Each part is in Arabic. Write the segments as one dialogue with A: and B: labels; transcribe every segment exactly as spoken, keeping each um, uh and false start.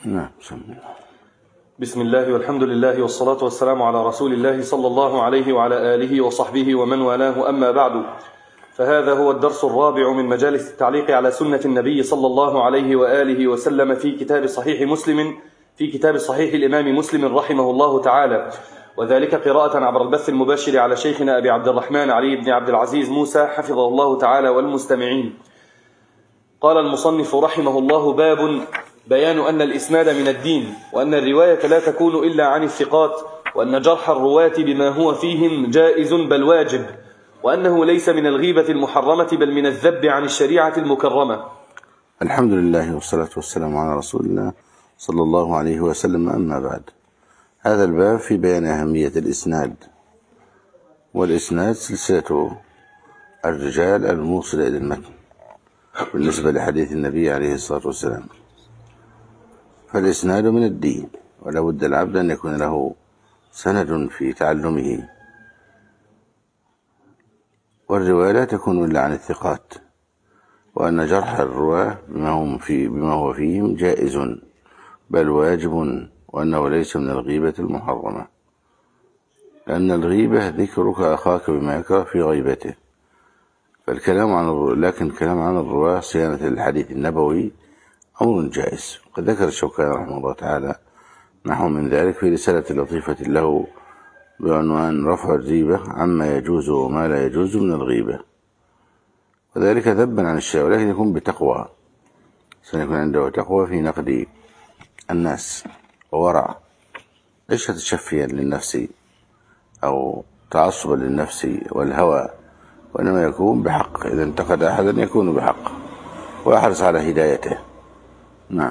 A: نعم. بسم الله
B: بسم الله والحمد لله والصلاة والسلام على رسول الله صلى الله عليه وعلى آله وصحبه ومن والاه، أما بعد، فهذا هو الدرس الرابع من مجالس التعليق على سنة النبي صلى الله عليه وآله وسلم في كتاب صحيح مسلم في كتاب صحيح الإمام مسلم رحمه الله تعالى، وذلك قراءة عبر البث المباشر على شيخنا أبي عبد الرحمن علي بن عبد العزيز موسى حفظه الله تعالى والمستمعين. قال المصنف رحمه الله: باب بيان أن الإسناد من الدين، وأن الرواية لا تكون إلا عن الثقات، وأن جرح الرواة بما هو فيهم جائز بل واجب، وأنه ليس من الغيبة المحرمة بل من الذب عن الشريعة المكرمة.
A: الحمد لله والصلاة والسلام على رسول الله صلى الله عليه وسلم، أما بعد. هذا الباب في بيان أهمية الإسناد، والإسناد سلسلة الرجال الموصلة إلى المتن بالنسبة لحديث النبي عليه الصلاة والسلام. فالإسناد من الدين، ولا بد العبد أن يكون له سند في تعلمه، والرواية لا تكون إلا عن الثقات، وأن جرح الرواة بما, هم في بما هو فيهم جائز بل واجب، وأنه ليس من الغيبة المحرمة، لأن الغيبة ذكرك أخاك بما يكره في غيبته. فالكلام عن لكن الكلام عن الرواة صيانة الحديث النبوي أمر جائز. قد ذكر الشوكاني رحمه الله تعالى نحو من ذلك في رسالة لطيفة له بعنوان رفع الريبة عما يجوز وما لا يجوز من الغيبة، وذلك ذبا عن الشيء، ولكن يكون بتقوى، سيكون عنده تقوى في نقد الناس وورع، ليس تشفيا للنفس أو تعصبا للنفس والهوى، وإنما يكون بحق. إذا انتقد أحدا يكون بحق ويحرص على هدايته. نعم.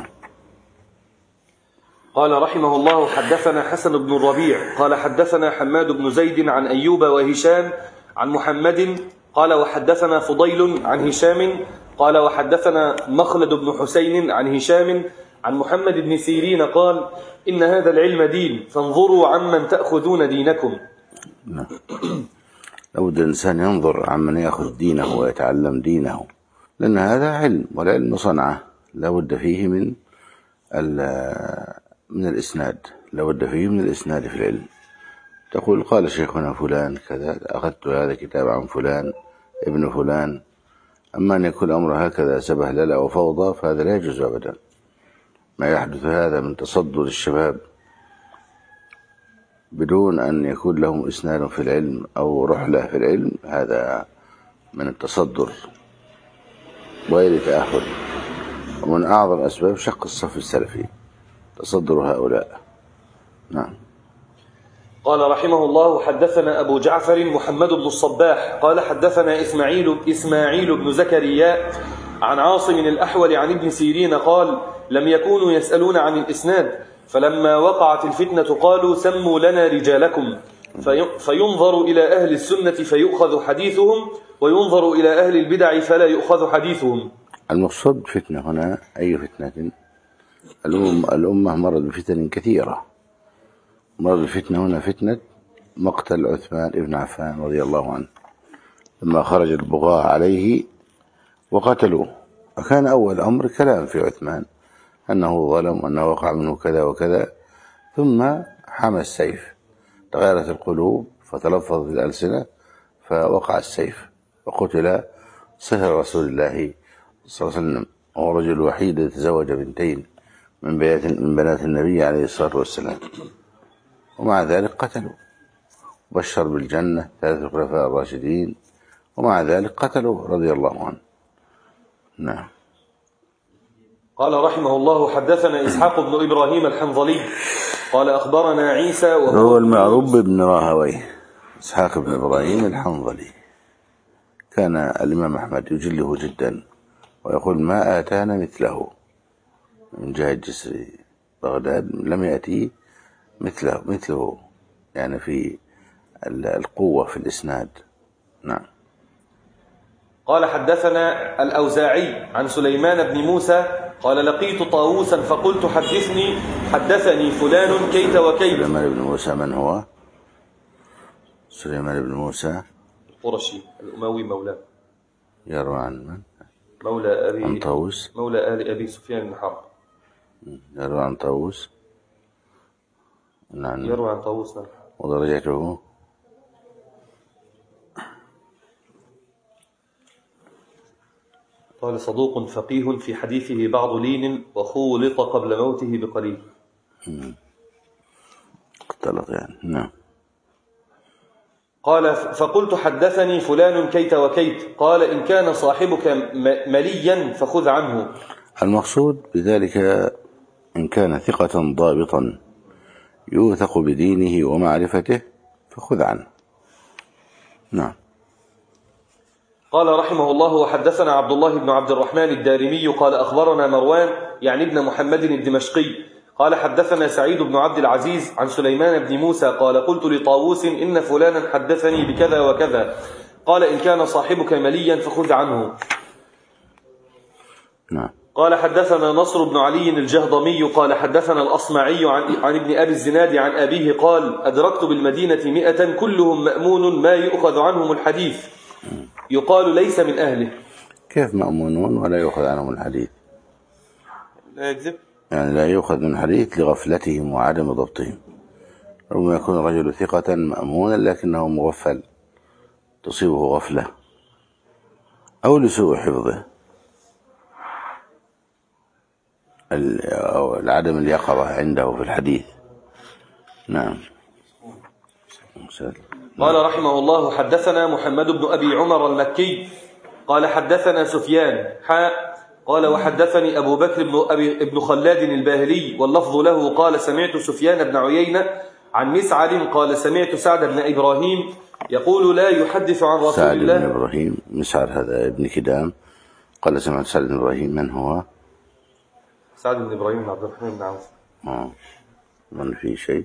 B: قال رحمه الله: حدثنا حسن بن الربيع قال حدثنا حماد بن زيد عن أيوب وهشام عن محمد قال وحدثنا فضيل عن هشام قال وحدثنا مخلد بن حسين عن هشام عن محمد بن سيرين قال: إن هذا العلم دين، فانظروا عمن تأخذون دينكم.
A: نعم. لابد الإنسان ينظر عمن يأخذ دينه ويتعلم دينه، لأن هذا علم، والعلم صنعة، لابد فيه من من الإسناد، لابد فيه من الإسناد في العلم. تقول قال شيخنا فلان كذا، أخذت هذا كتاب عن فلان ابن فلان. أما أن يكون الأمر هكذا سبهللة وفوضى فهذا لا يجوز أبدا. ما يحدث هذا من تصدر الشباب بدون أن يكون لهم إسناد في العلم أو رحلة في العلم، هذا من التصدر وغير التأهل، ومن أعظم أسباب شق الصف السلفي تصدر هؤلاء. نعم.
B: قال رحمه الله: حدثنا أبو جعفر محمد بن الصباح قال حدثنا إسماعيل, إسماعيل بن زكريا عن عاصم الأحول عن ابن سيرين قال: لم يكونوا يسألون عن الإسناد، فلما وقعت الفتنة قالوا: سموا لنا رجالكم، في فينظر إلى أهل السنة فيؤخذ حديثهم، وينظر إلى أهل البدع فلا يؤخذ حديثهم.
A: المقصود فتنة هنا أي فتنة؟ الأمة مرت بفتن كثيرة. مرت بفتنة هنا فتنة مقتل عثمان بن عفان رضي الله عنه، لما خرج البغاة عليه وقتلوه، فكان أول أمر كلام في عثمان أنه ظلم وأنه وقع منه كذا وكذا، ثم حمى السيف، تغيرت القلوب فتلفظت الألسنة فوقع السيف وقتل صهر رسول الله صلى الله عليه وسلم، وهو الرجل الوحيد الذي تزوج بنتين من من بنات النبي عليه الصلاة والسلام، ومع ذلك قتلوا. بشر بالجنة ثلاث الخلفاء الراشدين، ومع ذلك قتلوا رضي الله عنه. نعم.
B: قال رحمه الله: حدثنا إسحاق بن إبراهيم الحنظلي قال أخبرنا عيسى
A: وهو المعروف بن راهويه. إسحاق بن إبراهيم الحنظلي كان الإمام أحمد يجله جدا ويقول: ما آتانا مثله من جهة جسر بغداد، لم يأتي مثله مثله يعني في القوة في الإسناد. نعم.
B: قال حدثنا الأوزاعي عن سليمان بن موسى قال: لقيت طاووسا فقلت: حدثني حدثني فلان كيت وكيت.
A: سليمان بن موسى من هو؟ سليمان بن موسى
B: القرشي الأموي مولاه،
A: يروى عن من؟
B: مولى أبي
A: عن طاووس،
B: مولى آل أبي سفيان بن حرب.
A: يروي عن طاووس. نعم.
B: يروي عن طاووس. نعم.
A: ودرجته
B: قال صدوق فقيه في حديثه بعض لين وخولط قبل موته بقليل.
A: اختلط يعني. نعم.
B: قال فقلت حدثني فلان كيت وكيت. قال إن كان صاحبك مليا فخذ عنه.
A: المقصود بذلك إن كان ثقة ضابطا يوثق بدينه ومعرفته فخذ عنه. نعم.
B: قال رحمه الله وحدثنا عبد الله بن عبد الرحمن الدارمي قال أخبرنا مروان يعني ابن محمد الدمشقي قال حدثنا سعيد بن عبد العزيز عن سليمان بن موسى قال قلت لطاووس إن فلانا حدثني بكذا وكذا. قال إن كان صاحبك مليا فخذ عنه.
A: نعم.
B: قال حدثنا نصر بن علي الجهضمي قال حدثنا الأصمعي عن, عن ابن أبي الزناد عن أبيه قال أدركت بالمدينة مئة كلهم مأمون ما يؤخذ عنهم الحديث يقال ليس من أهله.
A: كيف مأمونون ولا يؤخذ عنهم الحديث؟
B: لا يكذب
A: يعني لا يؤخذ من الحديث لغفلتهم وعدم ضبطهم. ربما يكون الرجل ثقة مأمونا لكنه مغفل تصيبه غفلة أو لسوء حفظه أو العدم اليقظة عنده في الحديث. نعم.
B: قال رحمه الله حدثنا محمد بن أبي عمر المكي قال حدثنا سفيان حاء قال وحدثني أبو بكر بن, أبي بن خلاد الباهلي واللفظ له قال سمعت سفيان بن عيينة عن مسعر قال سمعت سعد بن إبراهيم يقول لا يحدث عن رسول
A: سعد
B: الله.
A: سعد بن إبراهيم مسعر هذا ابن كدام قال سمعت سعد بن إبراهيم. من هو؟
B: سعد بن إبراهيم بن عبد الرحمن بن عوف.
A: آه. من في شيء؟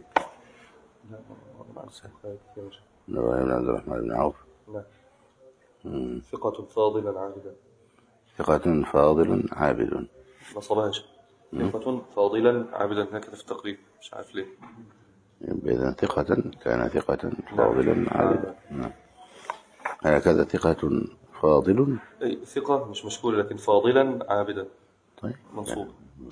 A: إبراهيم بن عبد الرحمن بن عوف.
B: نعم. ثقة فاضلا عابدا.
A: ثقة فاضل عابد.
B: ما صلاش. ثقة فاضلا عابدا هكذا في التقريب مش عارف ليه.
A: إذا ثقة كان ثقة فاضلا عابدا. نعم. هكذا ثقة فاضل.
B: أي ثقة مش مشكور لكن فاضلا عابدا.
A: طيب.
B: منصوب.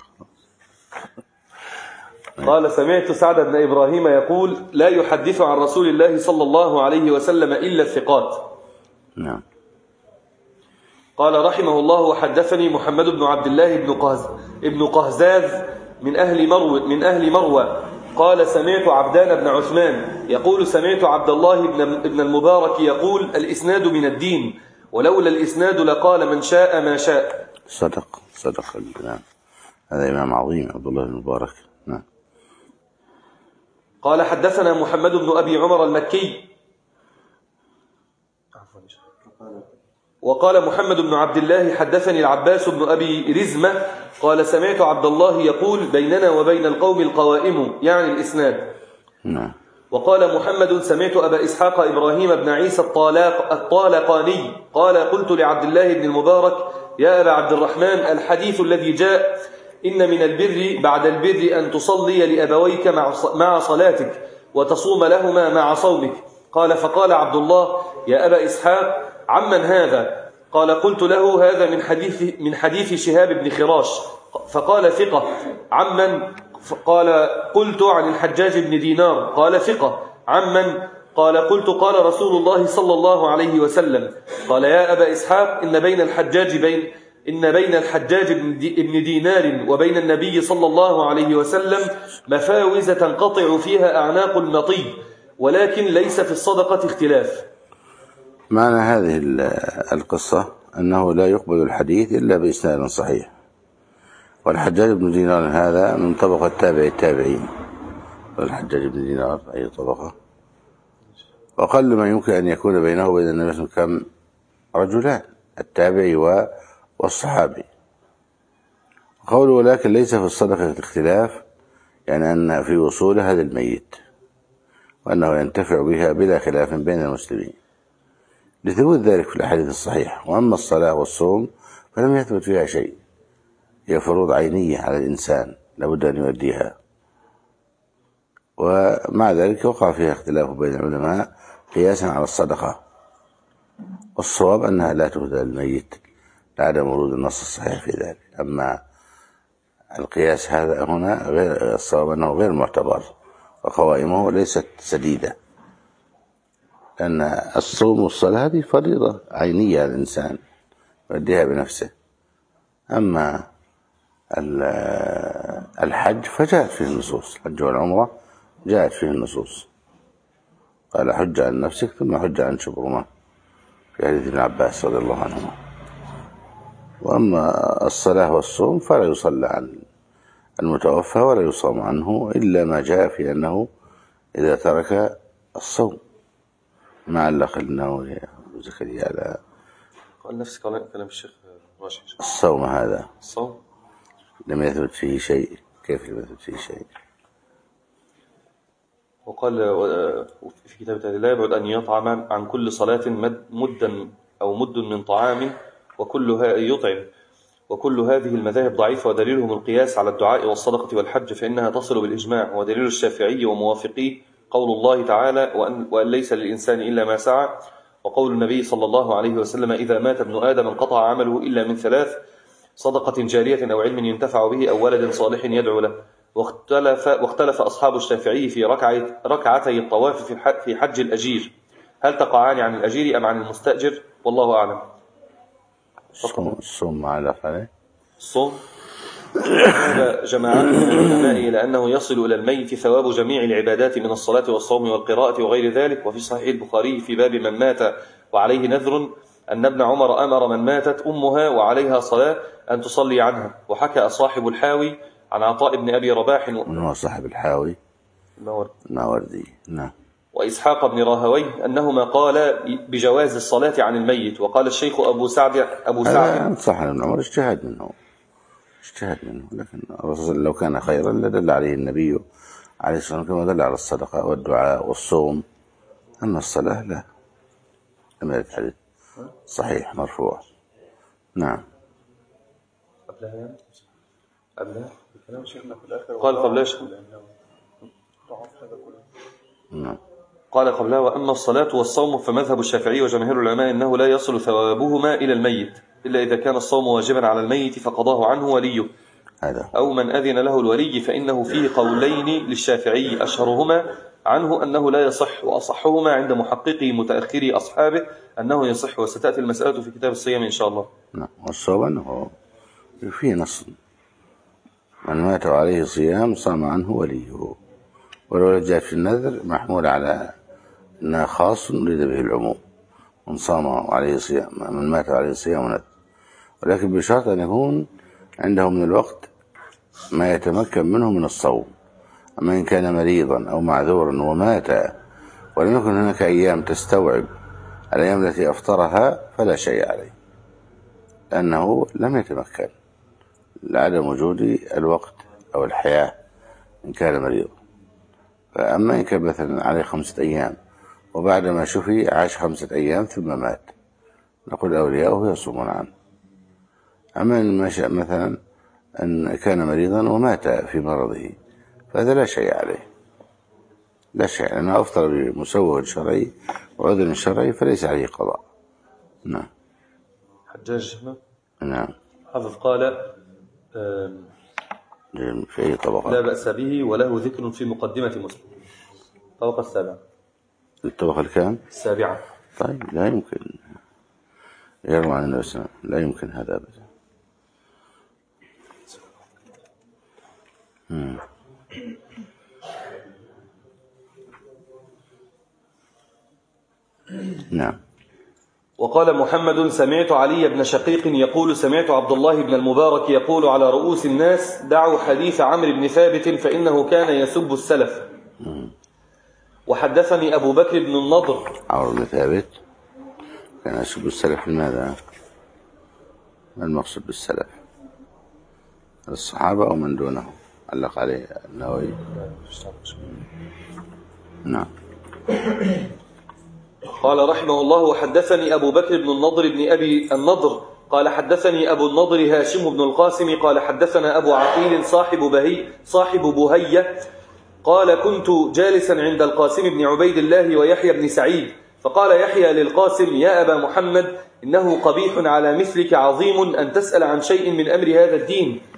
B: قال سمعت سعد بن إبراهيم يقول لا يحدث عن رسول الله صلى الله عليه وسلم إلا الثقات.
A: نعم.
B: قال رحمه الله وحدثني محمد بن عبد الله بن قهز ابن قهزاز من أهل مروة من أهل مروة قال سمعت عبدان بن عثمان يقول سمعت عبد الله بن المبارك يقول الإسناد من الدين ولولا الإسناد لقال من شاء ما شاء.
A: صدق صدق. نعم. هذا إمام عظيم عبد الله بن المبارك. نعم.
B: قال حدثنا محمد بن أبي عمر المكي وقال محمد بن عبد الله حدثني العباس بن أبي رزمة قال سمعت عبد الله يقول بيننا وبين القوم القوائم يعني الإسناد.
A: نعم.
B: وقال محمد سمعت أبا إسحاق إبراهيم بن عيسى الطالق الطالقاني قال قلت لعبد الله بن المبارك يا أبا عبد الرحمن الحديث الذي جاء إن من البر بعد البر أن تصلي لأبويك مع صلاتك وتصوم لهما مع صومك. قال فقال عبد الله يا أبا إسحاق عمن هذا؟ قال قلت له هذا من حديث من حديث شهاب بن خراش. فقال ثقة. عمن؟ قال قلت عن الحجاج بن دينار. قال ثقة. عمن؟ قال قلت قال رسول الله صلى الله عليه وسلم. قال يا أبا إسحاق إن بين الحجاج بين إن بين الحجاج بن دينار وبين النبي صلى الله عليه وسلم مفاوز تنقطع فيها أعناق المطي ولكن ليس في الصدقة اختلاف.
A: معنى هذه القصة أنه لا يقبل الحديث إلا بإسناد صحيح. والحجاج بن دينار هذا من طبقة تابع التابعين. والحجاج بن دينار أي طبقة؟ وأقل ما يمكن أن يكون بينه وبين النبي صلى الله عليه وسلم كم رجلان التابعي والصحابي. قوله ولكن ليس في الصدقة اختلاف يعني أن في وصول هذا الميت وأنه ينتفع بها بلا خلاف بين المسلمين لثبوت ذلك في الأحاديث الصحيحة. وأما الصلاة والصوم فلم يثبت فيها شيء، هي فروض عينية على الإنسان لابد أن يؤديها، ومع ذلك وقع فيها اختلاف بين العلماء قياسا على الصدقة. والصواب أنها لا تهدى للميت لعدم ورود النص الصحيح في ذلك. أما القياس هذا هنا غير الصواب أنه غير معتبر، وقوائمه ليست سديدة، لأن الصوم والصلاة هذه فريضة عينية الإنسان يؤديها بنفسه. أما الحج فجاءت فيه النصوص، الحج والعمرة جاءت فيه النصوص، قال حج عن نفسك ثم حج عن شبرمة في حديث ابن عباس رضي الله عنهما. وأما الصلاة والصوم فلا يصلى عن المتوفى ولا يصام عنه إلا ما جاء في أنه إذا ترك الصوم، ما علق النووي زكريا على
B: قال نفس كلام الشيخ
A: الصوم هذا
B: الصوم
A: لم يثبت فيه شيء. كيف لم يثبت فيه شيء؟
B: وقال في كتاب لا يبعد أن يطعم عن كل صلاة مدا أو مد من طعام وكلها يطعم، وكل هذه المذاهب ضعيفة، ودليلهم القياس على الدعاء والصدقة والحج فإنها تصل بالإجماع. ودليل الشافعي وموافقيه قول الله تعالى وأن, وأن ليس للإنسان إلا ما سعى، وقول النبي صلى الله عليه وسلم إذا مات ابن آدم انقطع عمله إلا من ثلاث: صدقة جارية أو علم ينتفع به أو ولد صالح يدعو له. واختلف, واختلف أصحاب الشافعي في ركعتي الطواف في حج الأجير، هل تقعان عن الأجير أم عن المستأجر؟ والله أعلم.
A: الصوم على عليه
B: الصوم جماعات من العلماء إلى أنه يصل إلى الميت ثواب جميع العبادات من الصلاة والصوم والقراءة وغير ذلك. وفي صحيح البخاري في باب من مات وعليه نذر أن ابن عمر أمر من ماتت أمها وعليها صلاة أن تصلي عنها. وحكى صاحب الحاوي عن عطاء بن أبي رباح
A: من هو صاحب الحاوي؟ الماوردي. نعم.
B: وإسحاق بن راهويه أنهما قال بجواز الصلاة عن الميت. وقال الشيخ أبو سعد أبو سعد
A: صح ابن عمر اجتهد منه اجتهد منه لكن الرسول لو كان خيرا لدل عليه النبي عليه الصلاة والسلام كما دل على الصدقة والدعاء والصوم. أما الصلاة لا، لم يرد حديث صحيح مرفوع. نعم.
B: قبلها قبلها قال قبلها
A: نعم.
B: قال قبلها وأما الصلاة والصوم فمذهب الشافعي وجماهير العلماء أنه لا يصل ثوابهما إلى الميت إلا إذا كان الصوم واجبا على الميت فقضاه عنه وليه
A: هذا
B: أو من أذن له الولي، فإنه فيه قولين للشافعي أشهرهما عنه أنه لا يصح، وأصحهما عند محققي متأخري أصحابه أنه يصح، وستأتي المسألة في كتاب الصيام إن شاء الله.
A: نعم. والصوم أنه فيه نص من مات عليه صيام صام عنه وليه، ولو جاء في النذر محمول على أنه خاص أريد به العموم، من صام عليه صيام من مات عليه صيام ونذر، ولكن بشرط أن يكون عنده من الوقت ما يتمكن منه من الصوم. أما إن كان مريضا أو معذورا ومات ولم يكن هناك أيام تستوعب الأيام التي أفطرها فلا شيء عليه، لأنه لم يتمكن لعدم وجود الوقت أو الحياة إن كان مريضا. فأما إن كان مثلا عليه خمسة أيام وبعدما شفي عاش خمسة أيام ثم مات، نقول أولياؤه يصومون عنه. أما إن مثلا أن كان مريضا ومات في مرضه فهذا لا شيء عليه، لا شيء، لأنه أفطر بمسوغ شرعي وعذر شرعي فليس عليه قضاء. نعم.
B: حجاج
A: نعم.
B: حافظ قال
A: في أي طبقة؟
B: لا بأس به وله ذكر في مقدمة مسلم. الطبقة السابعة.
A: الطبقة الكام؟
B: السابعة.
A: طيب لا يمكن يروى عن النبي صلى الله عليه وسلم، لا يمكن هذا أبدا. مم. نعم.
B: وقال محمد سمعت علي بن شقيق يقول سمعت عبد الله بن المبارك يقول على رؤوس الناس دعوا حديث عمرو بن ثابت فإنه كان يسب السلف. وحدثني أبو بكر بن النضر.
A: عمرو بن ثابت كان يسب السلف، لماذا؟ ما المقصود بالسلف؟ الصحابة أو من دونهم؟ علق عليه النووي. نعم.
B: قال رحمه الله وحدثني أبو بكر بن النضر بن أبي النضر قال حدثني أبو النضر هاشم بن القاسم قال حدثنا أبو عقيل صاحب بهي صاحب بهية قال كنت جالسا عند القاسم بن عبيد الله ويحيى بن سعيد، فقال يحيى للقاسم يا أبا محمد إنه قبيح على مثلك عظيم أن تسأل عن شيء من أمر هذا الدين،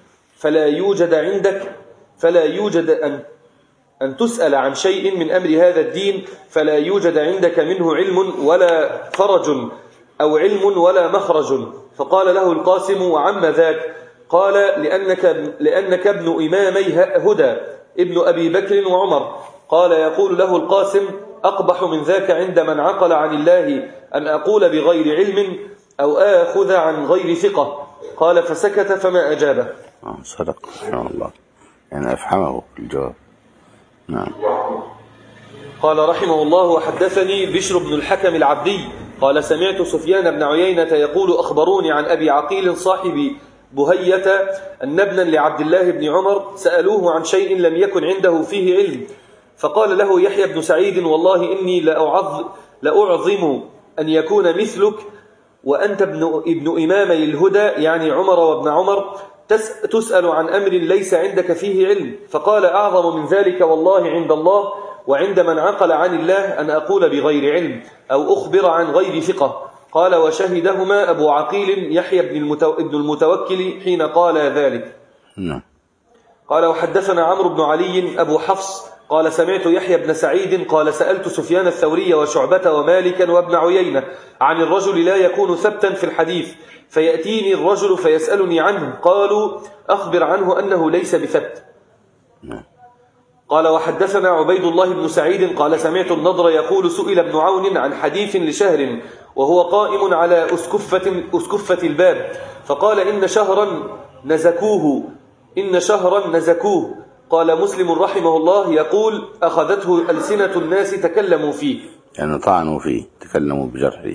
B: فلا يوجد عندك فلا يوجد أن أن تسأل عن شيء من أمر هذا الدين فلا يوجد عندك منه علم ولا فرج أو علم ولا مخرج. فقال له القاسم: وعم ذاك؟ قال: لأنك, لأنك ابن إمامي هدى ابن أبي بكر وعمر. قال يقول له القاسم: أقبح من ذاك عند من عقل عن الله أن أقول بغير علم أو آخذ عن غير ثقة. قال فسكت فما أجابه.
A: صدق رحمه الله، يعني أفحمه في الجواب. نعم.
B: قال رحمه الله: وحدثني بشر بن الحكم العبدي قال سمعت سفيان بن عيينة يقول: أخبروني عن أبي عقيل صاحب بهية أن ابنا لعبد الله بن عمر سألوه عن شيء لم يكن عنده فيه علم، فقال له يحيى بن سعيد: والله إني لأعظ لأعظم أن يكون مثلك وأنت ابن, ابن إمامي الهدى، يعني عمر وابن عمر، تسأل عن أمر ليس عندك فيه علم. فقال: أعظم من ذلك والله عند الله وعند من عقل عن الله أن أقول بغير علم أو أخبر عن غير ثقة. قال: وشهدهما أبو عقيل يحيى بن المتوكل حين قال ذلك. قال: وحدثنا عمرو بن علي أبو حفص قال سمعت يحيى بن سعيد قال سألت سفيان الثوري وشعبة ومالكا وابن عيينة عن الرجل لا يكون ثبتا في الحديث فيأتيني الرجل فيسألني عنه، قالوا: أخبر عنه أنه ليس بثبت. قال: وحدثنا عبيد الله بن سعيد قال سمعت النضر يقول: سئل ابن عون عن حديث لشهر وهو قائم على أسكفة, أسكفة الباب، فقال: إن شهرا نزكوه إن شهرا نزكوه. قال مسلم رحمه الله يقول: أخذته ألسنة الناس تكلموا فيه،
A: يعني طعنوا فيه، تكلموا بجرحه.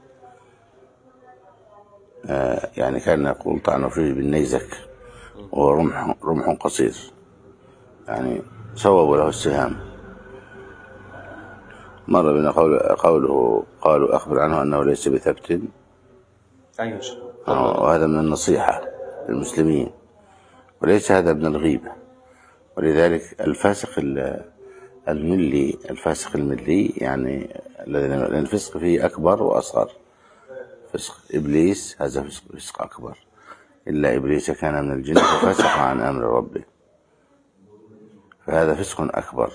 A: آه يعني كان يقول طعنوا فيه بالنيزك ورمح رمح قصير، يعني صوبوا له السهام. مر بنا قول قوله قالوا: أخبر عنه أنه ليس بثبت، وهذا من النصيحة للمسلمين، وليس هذا من الغيبة. ولذلك الفاسق الملي الفاسق الملي يعني الذي الفسق فيه أكبر وأصغر. فسق إبليس هذا فسق, فسق أكبر، إلا إبليس كان من الجن ففسق عن أمر ربه، فهذا فسق أكبر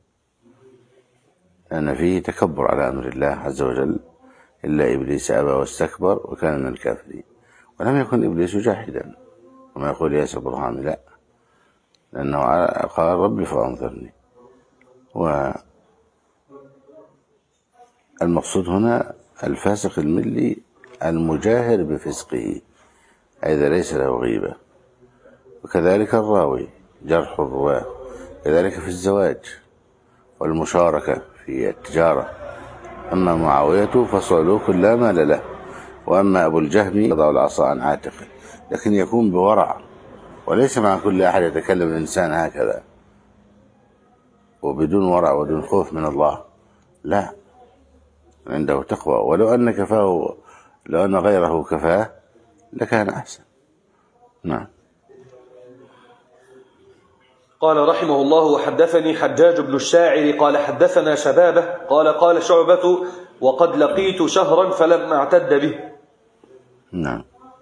A: لأن فيه تكبر على أمر الله عز وجل. إلا إبليس أبى واستكبر وكان من الكافرين. ولم يكن إبليس جاحدا وما يقول ياسر برهامي، لا، لأنه قال: ربي فأنظرني. والمقصود هنا الفاسق الملي المجاهر بفسقه، أيضا ليس له غيبة. وكذلك الراوي جرح الرواة، كذلك في الزواج والمشاركة في التجارة. أما معاوية فصعلوك لا مال له، وأما أبو الجهم يضع العصا عن عاتقه، لكن يكون بورع، وليس مع كل أحد يتكلم الإنسان هكذا وبدون ورع ودون خوف من الله، لا، عنده تقوى. ولو أن كفاه لو أن غيره كفاه لكان أحسن. نعم.
B: قال رحمه الله: وحدثني حجاج بن الشاعر قال حدثنا شبابه قال قال شعبة: وقد لقيت شهرا فلم أعتد به.
A: نعم.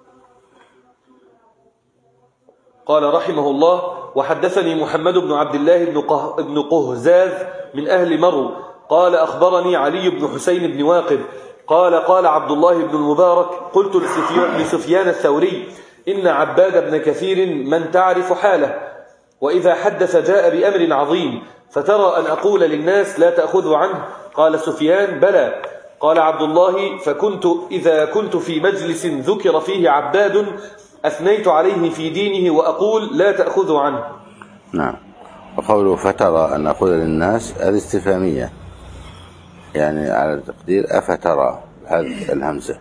B: قال رحمه الله: وحدثني محمد بن عبد الله بن قهزاز من أهل مرو قال أخبرني علي بن حسين بن واقد قال قال عبد الله بن المبارك: قلت لسفيان الثوري: إن عباد بن كثير من تعرف حاله، وإذا حدث جاء بأمر عظيم، فترى أن أقول للناس لا تأخذوا عنه؟ قال سفيان: بلى. قال عبد الله: فكنت إذا كنت في مجلس ذكر فيه عباد أثنيت عليه في دينه وأقول لا تأخذوا عنه.
A: نعم. وقوله فترى أن أقول للناس هذه استفهامية، يعني على تقدير أفترى هذه الهمزة،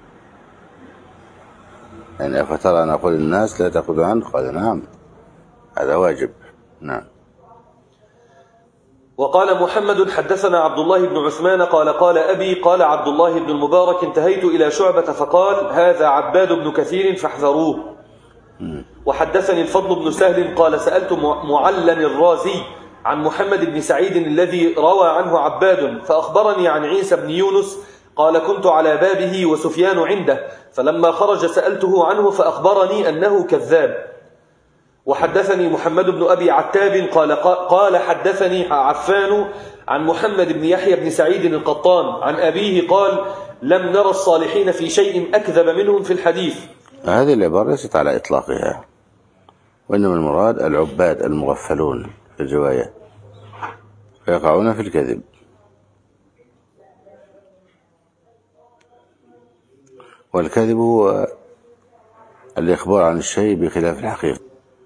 A: يعني أفترى أن أقول للناس لا تأخذوا عنه؟ قال نعم، هذا واجب. نعم.
B: وقال محمد: حدثنا عبد الله بن عثمان قال قال أبي قال عبد الله بن المبارك: انتهيت إلى شعبة فقال: هذا عباد بن كثير فاحذروه. وحدثني الفضل بن سهل قال سألت معلم الرازي عن محمد بن سعيد الذي روى عنه عباد، فأخبرني عن عيسى بن يونس قال: كنت على بابه وسفيان عنده، فلما خرج سألته عنه فأخبرني أنه كذاب. وحدثني محمد بن أبي عتاب قال قال حدثني عفان عن محمد بن يحيى بن سعيد القطان عن أبيه قال لم نرى الصالحين في شيء أكذب منهم في الحديث.
A: هذه العبارة ليست على إطلاقها، وإنما المراد العباد المغفلون في الرواية فيقعون في الكذب. والكذب هو الإخبار عن الشيء بخلاف الحقيقة،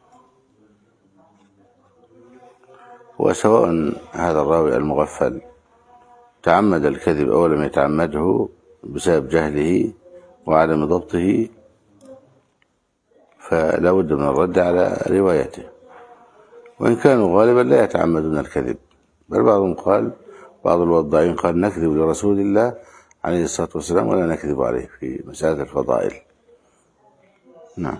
A: وسواء هذا الراوي المغفل تعمد الكذب أو لم يتعمده بسبب جهله وعدم ضبطه فلا بد من الرد على روايته، وإن كانوا غالبا لا يتعمدون الكذب، بل بعضهم قال بعض الوضاعين قال نكذب لرسول الله عليه الصلاة والسلام ولا نكذب عليه في مسألة الفضائل. نعم.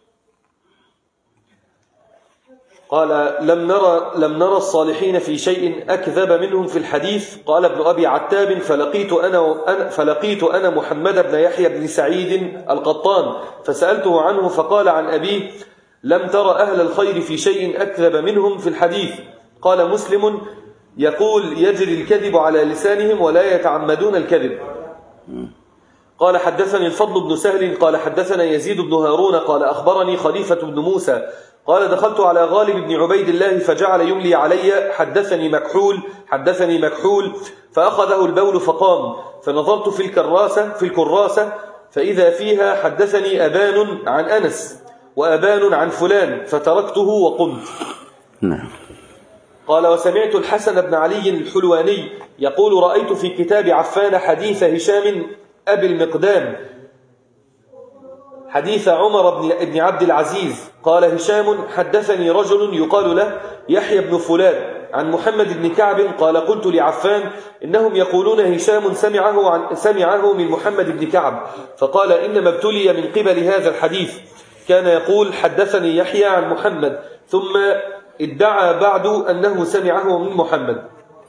B: قال لم نرى لم نرى الصالحين في شيء أكذب منهم في الحديث. قال ابن أبي عتاب فلقيت أنا فلقيت أنا محمد بن يحيى بن سعيد القطان فسألته عنه فقال عن أبيه لم ترى أهل الخير في شيء أكذب منهم في الحديث. قال مسلم يقول يجري الكذب على لسانهم ولا يتعمدون الكذب. قال حدثني الفضل بن سهل قال حدثنا يزيد بن هارون قال أخبرني خليفة بن موسى قال دخلت على غالب بن عبيد الله فجعل يملي علي حدثني مكحول حدثني مكحول فأخذه البول فقام فنظرت في الكراسة في الكراسة فإذا فيها حدثني أبان عن أنس وأبان عن فلان فتركته وقمت.
A: نعم.
B: قال وسمعت الحسن بن علي الحلواني يقول رأيت في كتاب عفان حديث هشام أبي المقدام حديث عمر بن عبد العزيز قال هشام حدثني رجل يقال له يحيى بن فلان عن محمد بن كعب قال قلت لعفان إنهم يقولون هشام سمعه, عن سمعه من محمد بن كعب فقال إنما ابتلي من قبل هذا الحديث كان يقول حدثني يحيى عن محمد ثم ادعى بعد أنه سمعه من محمد.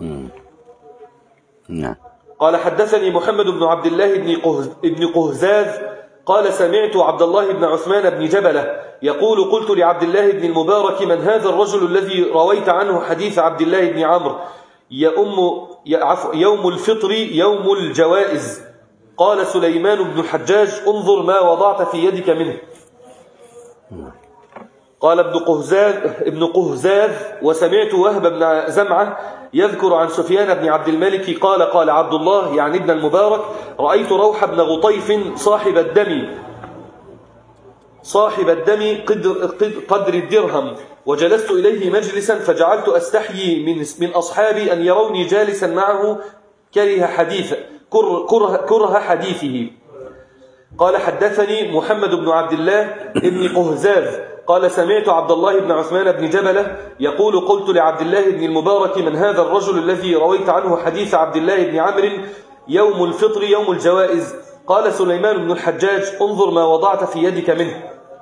A: نعم.
B: قال حدثني محمد بن عبد الله بن قهزاز قال سمعت عبد الله بن عثمان بن جبلة يقول قلت لعبد الله بن المبارك من هذا الرجل الذي رويت عنه حديث عبد الله بن عمرو يوم, يوم الفطر يوم الجوائز. قال سليمان بن الحجاج انظر ما وضعت في يدك منه. قال ابن قهزاز, ابن قهزاز وسمعت وهب بن زمعة يذكر عن سفيان بن عبد الملك قال قال عبد الله يعني ابن المبارك رأيت روح بن غطيف صاحب الدم صاحب الدم قدر, قدر الدرهم وجلست إليه مجلسا فجعلت أستحيي من, من أصحابي أن يروني جالسا معه كره حديث كره, كره, كره حديثه. قال حدثني محمد بن عبد الله ابن قهزاز قال سمعت عبد الله بن عثمان بن جبلة يقول قلت لعبد الله بن المبارك من هذا الرجل الذي رويت عنه حديث عبد الله بن عمرو يوم الفطر يوم الجوائز. قال سليمان بن الحجاج انظر ما وضعت في يدك منه.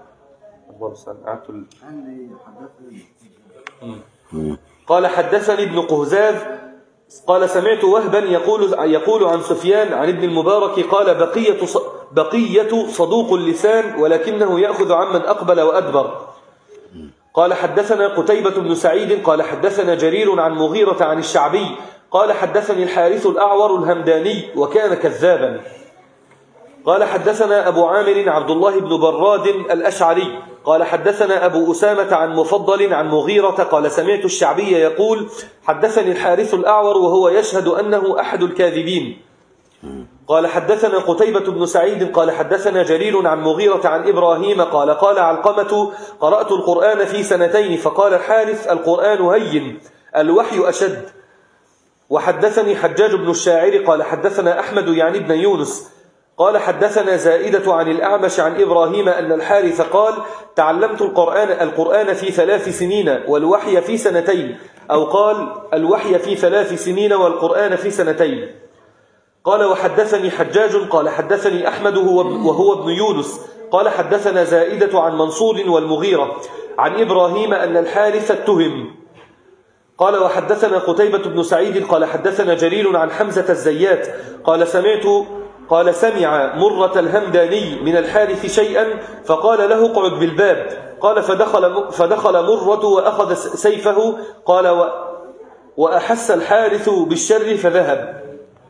B: قال حدثني ابن قهزاز قال سمعت وهبا يقول, يقول عن سفيان عن ابن المبارك قال بقية, بقية صدوق اللسان ولكنه يأخذ عمن أقبل وأدبر. قال حدثنا قتيبة بن سعيد قال حدثنا جرير عن مغيرة عن الشعبي قال حدثني الحارث الأعور الهمداني وكان كذابا. قال حدثنا أبو عامر عبد الله بن براد الأشعري قال حدثنا أبو أسامة عن مفضل عن مغيرة قال سمعت الشعبي يقول حدثني الحارث الأعور وهو يشهد أنه أحد الكاذبين. قال حدثنا قتيبة بن سعيد قال حدثنا جرير عن مغيرة عن إبراهيم قال قال علقمة قرأت القرآن في سنتين فقال الحارث القرآن هين الوحي أشد. وحدثني حجاج بن الشاعر قال حدثنا أحمد يعني ابن يونس قال حدثنا زائدة عن الأعمش عن إبراهيم أن الحارث قال تعلمت القرآن, القرآن في ثلاث سنين والوحي في سنتين أو قال الوحي في ثلاث سنين والقرآن في سنتين. قال وحدثني حجاج قال حدثني أحمد وهو ابن يونس قال حدثنا زائدة عن منصور والمغيرة عن إبراهيم أن الحارث اتهم. قال وحدثنا قتيبة بن سعيد قال حدثنا جرير عن حمزة الزيات قال سمعت قال سمع مرة الهمداني من الحارث شيئا فقال له اقعد بالباب. قال فدخل, فدخل مرة وأخذ سيفه. قال و وأحس الحارث بالشر فذهب.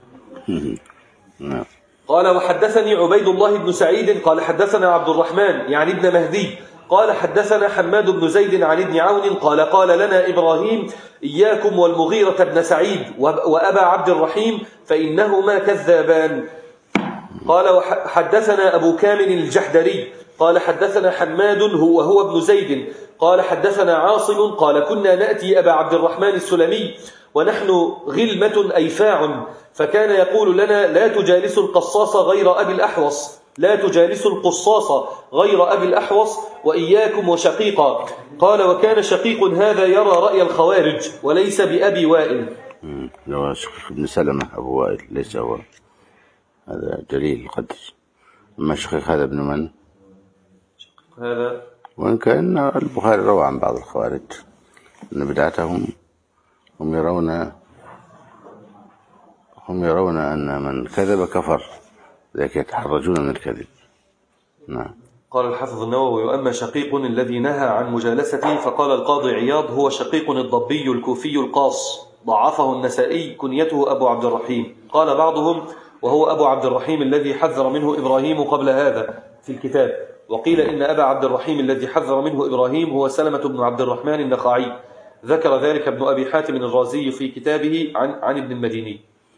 B: قال وحدثني عبيد الله بن سعيد قال حدثنا عبد الرحمن يعني ابن مهدي قال حدثنا حماد بن زيد عن ابن عون قال قال لنا إبراهيم إياكم والمغيرة بن سعيد وأبا عبد الرحيم فإنهما كذابان. قال وحدثنا أبو كامل الجحدري قال حدثنا حماد هو هو ابن زيد قال حدثنا عاصم قال كنا نأتي أبا عبد الرحمن السلمي ونحن غلمة أيفاع فكان يقول لنا لا تجالسوا القصاص غير أبي الأحوص لا تجالسوا القصاص غير أبي الأحوص وإياكم وشقيقا. قال وكان شقيق هذا يرى رأي الخوارج وليس بأبي وائل.
A: لو شقيق بن سلمة أبو وائل ليس هو، هذا جليل القدر. أما شقيق هذا ابن من؟
B: هذا
A: وإن كان البخاري روى عن بعض الخوارج أن بدعتهم هم يرون هم يرون أن من كذب كفر، ذلك يتحرجون من الكذب. نعم.
B: قال الحافظ النووي وأما شقيق الذي نهى عن مجالسته فقال القاضي عياض هو شقيق الضبي الكوفي القاص ضعفه النسائي كنيته أبو عبد الرحيم. قال بعضهم وهو أبو عبد الرحيم الذي حذر منه إبراهيم قبل هذا في الكتاب. وقيل إن أبا عبد الرحيم الذي حذر منه إبراهيم هو سلمة بن عبد الرحمن النخعي. ذكر ذلك ابن أبي حاتم الرازي في كتابه عن, عن ابن المديني.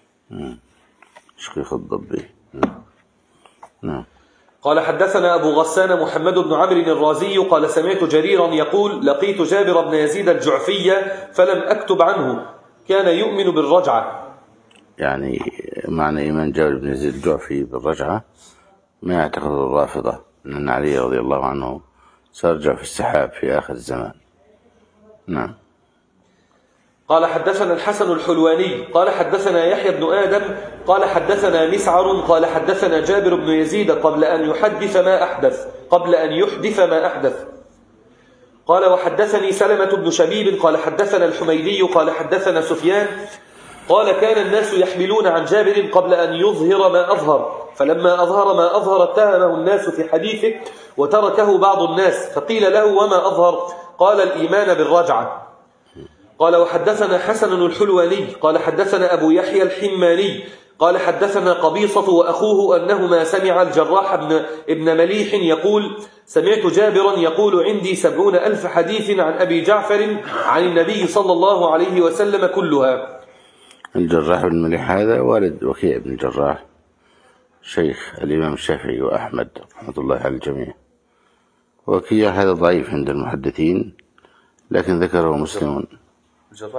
A: شقيق الضبي. نعم.
B: قال حدثنا أبو غسان محمد بن عمرو الرازي قال سمعت جريرا يقول لقيت جابر بن يزيد الجعفي فلم أكتب عنه كان يؤمن بالرجعة.
A: يعني معنى إيمان جابر بن يزيد الجعفي بالرجعة ما يعتقد الرافضة أن علي رضي الله عنه سيرجع في السحاب في آخر الزمان. نعم.
B: قال حدثنا الحسن الحلواني قال حدثنا يحيى بن آدم قال حدثنا مسعر قال حدثنا جابر بن يزيد قبل أن يحدث ما أحدث قبل أن يحدث ما أحدث. قال وحدثني سلمة بن شبيب قال حدثنا الحميدي قال حدثنا سفيان قال كان الناس يحملون عن جابر قبل أن يظهر ما أظهر فلما أظهر ما أظهر اتهمه الناس في حديثه وتركه بعض الناس فقيل له وما أظهر قال الإيمان بالرجعة. قال وحدثنا حسن الحلواني قال حدثنا أبو يحيى الحماني قال حدثنا قبيصة وأخوه أنهما سمع الجراح بن ابن مليح يقول سمعت جابرا يقول عندي سبعون ألف حديث عن أبي جعفر عن النبي صلى الله عليه وسلم كلها.
A: الجراح بن مليح هذا والد وكيع بن الجراح شيخ الإمام الشافعي وأحمد رحمة الله على الجميع. وكيع هذا ضعيف عند المحدثين لكن ذكره مسلم.
B: الجراح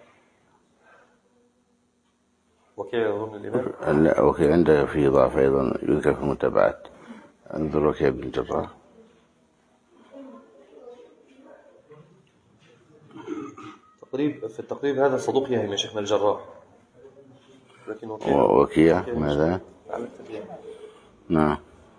B: وكيع يظن الإمام
A: لا وكيع عنده فيه ضعف أيضا يذكر في المتابعات. انظر وكيع بن الجراح.
B: تقريب في التقريب هذا صدوق يهم يا شيخنا الجراح لكن وكيع
A: وكيع ماذا؟ نعم.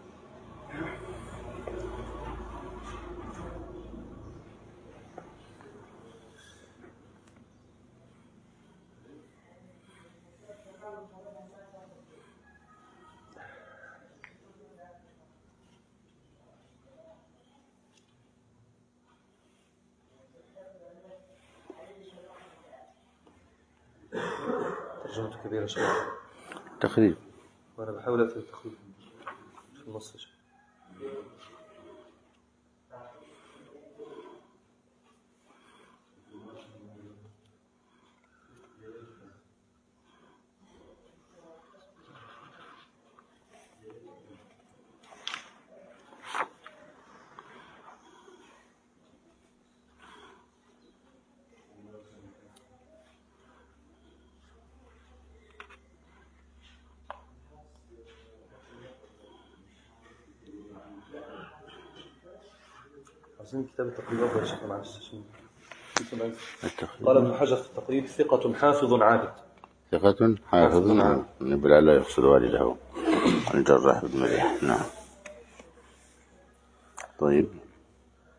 B: ترجمة كبيرة شوية
A: تقريب
B: وأنا بحاول أكتب التقريب في النص شوية. عايزين كتاب التقريب أفضل يا شيخنا معلش. قال ابن حجر في التقريب ثقة حافظ عابد.
A: ثقة حافظ عابد بلا لا يقصد والده الجراح بن مليح. نعم. طيب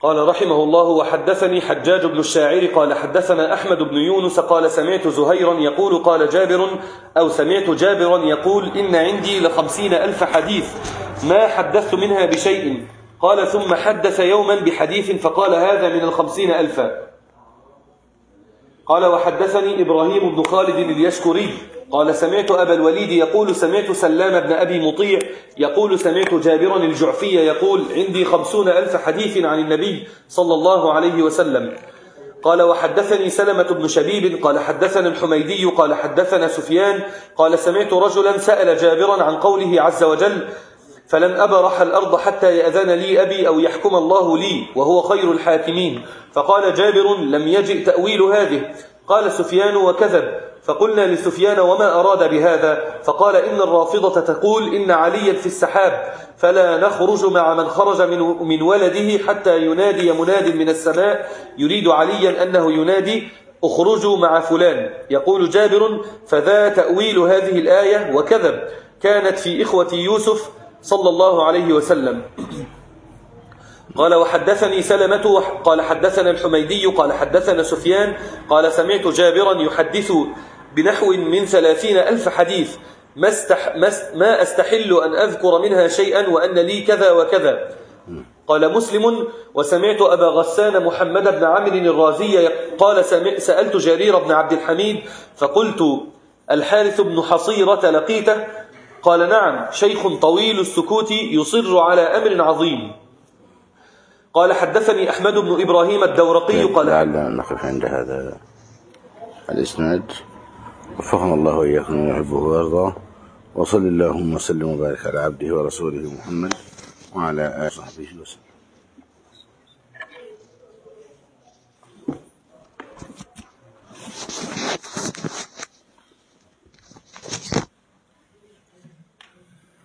B: قال رحمه الله: وحدثني حجاج بن الشاعر قال حدثنا أحمد بن يونس قال سمعت زهيرا يقول قال جابر أو سمعت جابرا يقول إن عندي لخمسين ألف حديث ما حدثت منها بشيء. قال ثم حدث يوما بحديث فقال هذا من الخمسين ألفا. قال وحدثني إبراهيم بن خالد اليشكري قال سمعت أبا الوليد يقول سمعت سلام بن أبي مطيع يقول سمعت جابرا الجعفي يقول عندي خمسون ألف حديث عن النبي صلى الله عليه وسلم. قال وحدثني سلمة بن شبيب قال حدثنا الحميدي قال حدثنا سفيان قال سمعت رجلا سأل جابرا عن قوله عز وجل: فلن أبرح الأرض حتى يأذن لي أبي أو يحكم الله لي وهو خير الحاكمين. فقال جابر: لم يجئ تأويل هذه. قال سفيان: وكذب. فقلنا لسفيان: وما أراد بهذا؟ فقال: إن الرافضة تقول إن عليا في السحاب فلا نخرج مع من خرج من, من ولده حتى ينادي مناد من السماء يريد عليا أنه ينادي: اخرجوا مع فلان. يقول جابر: فذا تأويل هذه الآية وكذب، كانت في إخوة يوسف صلى الله عليه وسلم. قال وحدثني سلمة قال حدثنا الحميدي قال حدثنا سفيان قال سمعت جابرا يحدث بنحو من ثلاثين ألف حديث ما, استح ما أستحل أن أذكر منها شيئا وأن لي كذا وكذا. قال مسلم: وسمعت أبا غسان محمد بن عمرو الرازي قال سألت جرير بن عبد الحميد فقلت: الحارث بن حصيرة لقيته؟ قال: نعم، شيخ طويل السكوت يصر على أمر عظيم. قال حدثني أحمد بن إبراهيم الدورقي قال
A: لعلنا نقف عند هذا الإسناد. وفقنا الله وإياكم وما يحبه ويرضاه، وصل اللهم وسلم وبارك على عبده ورسوله محمد وعلى آله وصحبه وسلم.